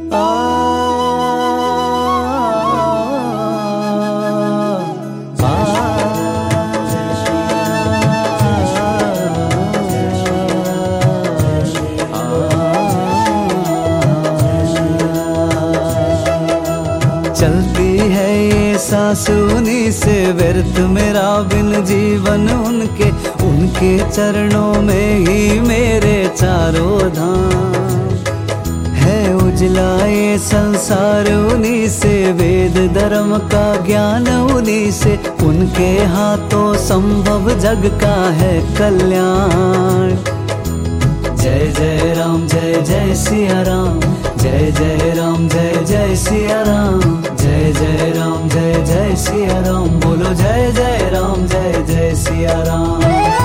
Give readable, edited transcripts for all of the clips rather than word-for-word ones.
चलती है ये सांस उन्हीं से व्यर्थ मेरा बिन जीवन उनके चरणों में ही मेरे चारों धाम है। उजला ये संसार उन्हीं से, वेद धर्म का ज्ञान उन्हीं से, उनके हाथों संभव जग का है कल्याण। जय जय राम जय जय सिया राम, जय जय राम जय जय सिया राम, जय जय राम जय जय सिया राम, बोलो जय जय राम जय जय सिया राम।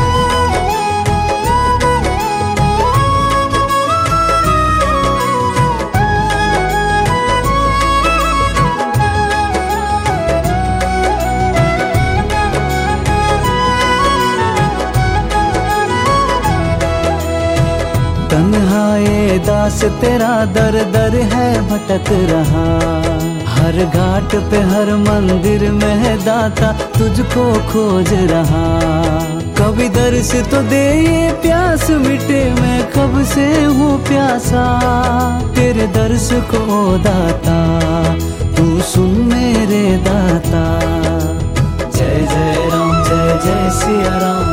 तन्हाए दास तेरा दर दर है भटक रहा, हर घाट पे हर मंदिर में है दाता तुझको खोज रहा। कभी दर्श तो दे ये प्यास मिटे, मैं कब से हूँ प्यासा तेरे दर्श को दाता, तू सुन मेरे दाता। जय जय राम जय जय सिया राम,